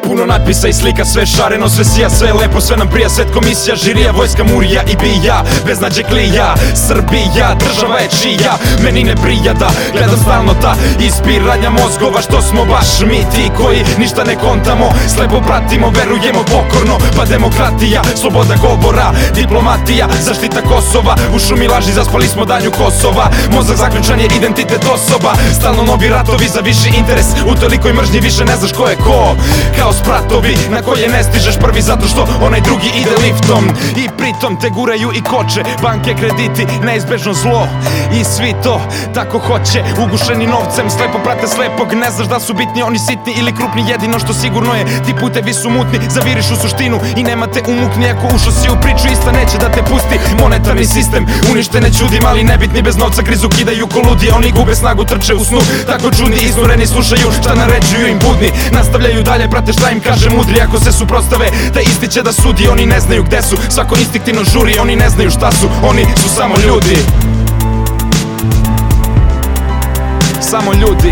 Puno natpisa i slika, sve šareno, sve sija, sve lepo, sve nam prija. Svet, komisija, žirija, vojska, murija i bija. Beznađe klija, Srbija, država je čija. Meni ne prija da gledam stalno ta ispiranja mozgova, što smo baš mi ti koji ništa ne kontamo. Slepo pratimo, verujemo pokorno, pa demokratija, sloboda govora, diplomatija, zaštita Kosova. U šumi laži zaspali smo danju Kosova. Mozak zaključan je identitet osoba. Stalno novi ratovi za viši interes. U tolikoj mržnji više ne znaš ko je ko. Kao spratovi na koje ne stižeš prvi, zato što onaj drugi ide liftom. I pritom te guraju i koče, banke, krediti, neizbežno zlo. I svi to tako hoće, ugušeni novcem, slepo prate slepog. Ne znaš da su bitni oni sitni ili krupni. Jedino što sigurno je, ti putevi su mutni. Zaviriš u suštinu i nema te umukni. Ako ušao si u priču, ista neće da te pusti. Monetarni sistem, uništene čudi, mali nebitni bez novca grizu, kidaju ko ludi. Oni gube snagu, trče u snu, tako čudni, iznureni, slušaju šta naređuju im budni. Nastavljaju dalje, prate šta im kaže mudri. Ako se suprotstave, te isti će da sudi. Oni ne znaju gde su, svako instinktivno žuri. Oni ne znaju šta su, oni su samo ljudi. Samo ljudi.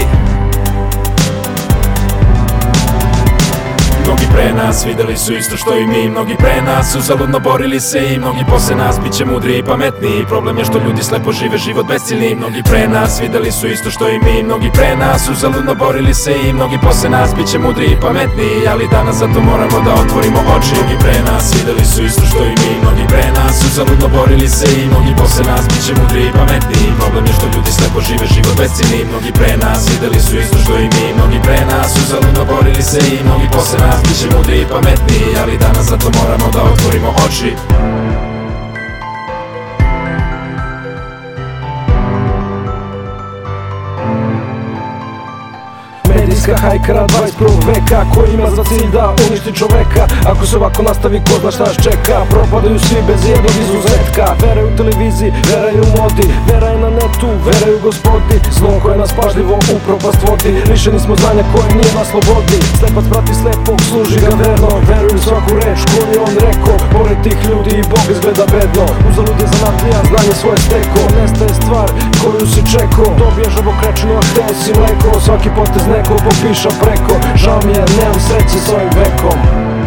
Mnogi pre nas videli su isto što i mi. Mnogi pre nas uzaludno borili se i mnogi posle nas biće mudri i pametniji. Problem je što ljudi slepo žive život besciljni. Mnogi pre nas videli su isto što i mi. Mnogi pre nas uzaludno borili se i mnogi posle nas biće mudri i pametniji. Ali danas zato moramo da otvorimo oči. Mnogi pre nas videli su isto što i mi. Mnogi pre nas uzaludno borili se i mnogi posle nas biće mudri i pametniji. Problem je što ljudi slepo žive život besciljni. Mnogi pre nas videli su isto što i mi. Mnogi pre nas uzaludno borili se i mnogi posle nas biće mudri i pametniji, ali danas zato moramo da otvorimo oči. Medijska hajkara 21. veka koji ima za cilj da uništi čoveka. Ako se ovako nastavi, ko zna šta nas čeka. Propadaju svi bez jednog izuzetka. Vera je u televiziji, vera je u modi, vera je na netu, vera je u gospodi. Zlo koje nas pažljivo u propast vodi. Lišeni smo znanja koje nije na slobodi. Slepac prati slepog, služi ga verno. Veruju u svaku reč koju on rekao. Pored tih ljudi i Bog izgleda bedno. Uzalud je zanatlija, znanje svoje steko. Nestaje stvar koju si čekao. Dobiješ žabokrečinu, a hteo si mleko. Svaki potez neko popiša preko. Žao mi je, nemam sreće s ovim vekom.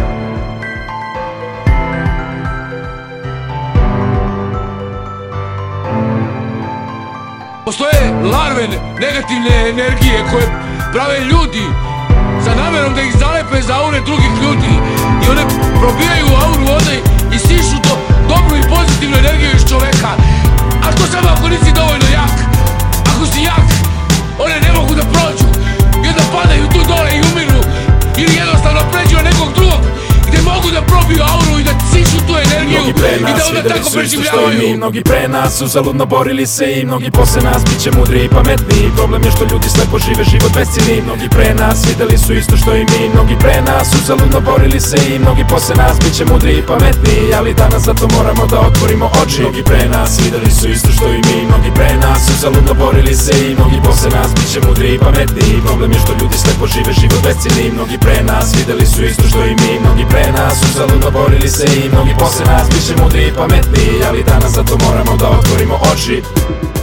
Postoje larve negativne energije koje prave ljudi sa namerom da ih zalepe za aure drugih ljudi. I one probijaju auru vode i sišu to dobru i pozitivnu energiju iz čoveka. A to samo ako nisi dovoljno jak. Ako si jak, one ne mogu da prođu. I onda padaju tu dole i umiru. Ili jednostavno pređu na nekog drugog gde mogu da probiju auru i da sišu tu energiju i da onda tako preživljavaju. Mnogi pre nas uzaludno borili se i mnogi posle nas biće mudri i pametniji. Problem je što ljudi slepo žive život besciljni. Mnogi pre nas videli su isto što i mi. Mnogi pre nas uzaludno borili se i mnogi posle nas biće mudri i pametniji. Ali danas zato moramo da otvorimo oči. Mnogi pre nas videli su isto što i mi. Mnogi pre nas uzaludno borili se i mnogi posle nas biće mudri i pametniji. Problem je što ljudi slepo žive život besciljni. Mnogi pre nas videli su isto što i mi. Mnogi pre nas uzaludno borili se i mnogi posle nas biće mudri i pametniji. Ali danas zato moramo da otvorimo oči.